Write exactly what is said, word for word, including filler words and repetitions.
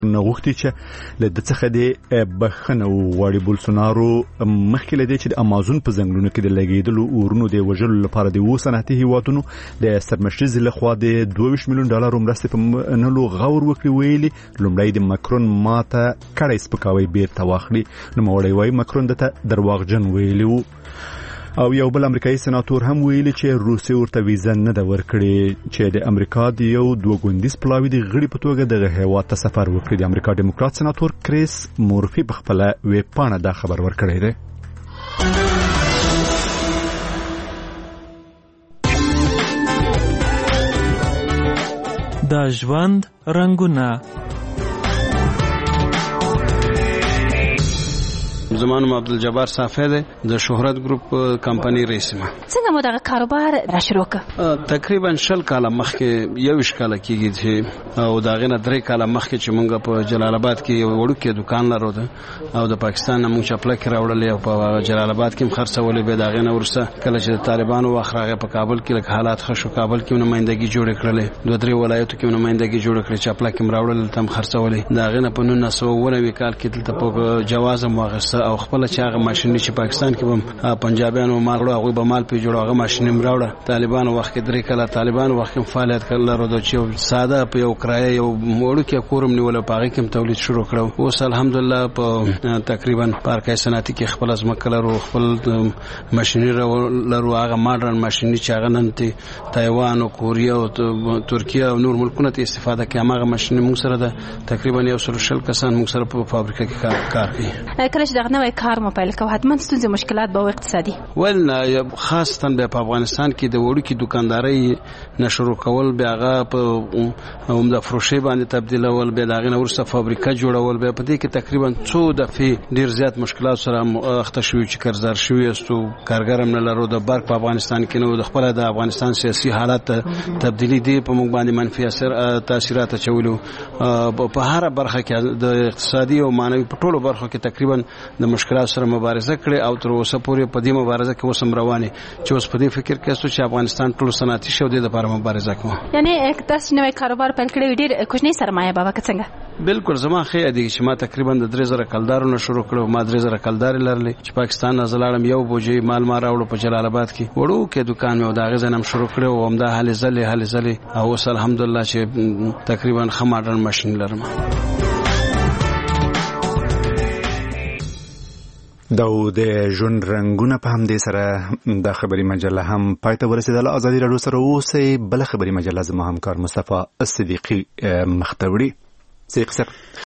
نغوښتي چې له د څخه د بخښنه وغواړي. بولسونارو مخکې له دې چې د امازون په ځنګلونو کې د لګېدلو اورونو د وژلو لپاره د اووه صنعتي هیوادونو د سرمشرزې لخوا د دوه ویشت میلیون ډالرو مرستې په منلو غور وکړي. ویلي لومړی د ماکرون ماته کړی سپکاوی بیرته واخلي. نوموړی وایي ماکرون دته درواغجن ویلي و. او یو بل امریکایي سناتور هم ویلي چې روسي ورته ویزه نه ده ورکړې چې د امریکا د یو دوه ګوندیز پلاوي د غړي په توګه دغه هیواد ته سفر وکړي. د امریکا ډیموکرات سناتور کریس مورفي په خپل ویب پاڼه دا خبر ورکړی دی. د ژوند رنگونه. زمانم عبدالجبار صافی ده د شهرت ګروپ کمپنی رئیس ما. څنګه مو دا کاروبار را شروع کړ؟ تقریبا شل کاله مخکې یو اشکاله کېږي چې او دا غنه درې کاله مخکې چې مونږ په جلال آباد کې یو وړوکی دکان لرو ده او د پاکستان مونږ چپله کې راوړلې او په جلال آباد کې خرڅولې. به دا غنه ورسته کله چې طالبانو واخراغه په کابل کې لکه حالات ښه شو، کابل کې نمائندګي جوړ کړلې، دوه درې ولایتو کې نمائندګي جوړ کړې، چپله کې راوړل تم خرڅولې. دا غنه په نولس سوه اووه کال کې دلته په جواز مواغسته او خپل چې هغه ماشين چې پاکستان کې هم پنجابیانو مال وړو هغه به مال پی جوړو هغه ماشين راوړه. طالبانو وخت کې درې کله طالبانو وخت کې فعالیت کړل ورو چې ساده په یو کرایه یو موړو کې کورم نیول په هغه کې تولید شروع کړو. اوس الحمدلله په تقریبا پارکای صنعتي کې خپل از مکلرو خپل ماشيني لرو هغه ماډرن ماشيني چې هغه نن ته تایوان او کوریا او ترکیه او نور ملکونو ته استفاده کوي. هغه ماشيني موږ سره ده تقریبا یو سل شل کسان موږ سره په فابریکه کې کار کوي. کله چې دغه نوې کار مو پیل کوو حتما ستونزې مشکلات به اقتصادي ول خاصتا په افغانستان کې د وړوکی دکانداري نشرو کول به هغه په عمده فروشي باندې تبدیلول به دغه ورسره فابریکه جوړول به په دې کې تقریبا څو دفعې ډیر زیات مشکلات سره اخته شوی چې قرضدار شوی استو کارګرم نه لرو. د برق په افغانستان کې نو د خپل د افغانستان سیاسي حالات تبدیلی دی په موږ باندې منفي اثر تاثیرات چولو. په هر برخه کې د اقتصادي او مانوي په ټولو برخو کې تقریبا د مشکلات سره مبارزه کړې او تر اوسه پورې په دې مبارزه کې وسم روانه چې اوس په دې فکر کې چې افغانستان ټول صنعتي شو د لپاره مبارزه کوي. یعنی اقتصاد نوې کاروبار پیل کړی ډیر کوچنی سرمایه بابا څنګه؟ بالکل زما خې دی چې ما تقریبا د درې زره کلدارونو شروع کړو. ما درې زره کلدار لرلې چې پاکستان نه زلاړم یو بوجي مال ما راوړو په جلال آباد کې وړو کې دکان مې او دا غزنم شروع کړو او همدا حل زلې حل زلې او اوس الحمدلله چې تقریبا خماډن ماشين لرم. دا د ژوند رنگونه په هم دې سره د خبري مجله هم پایته ورسېدله. ازادي راډیو سره اوسئ. بل خبري مجله زما همکار مصطفی صدیقی مختوری.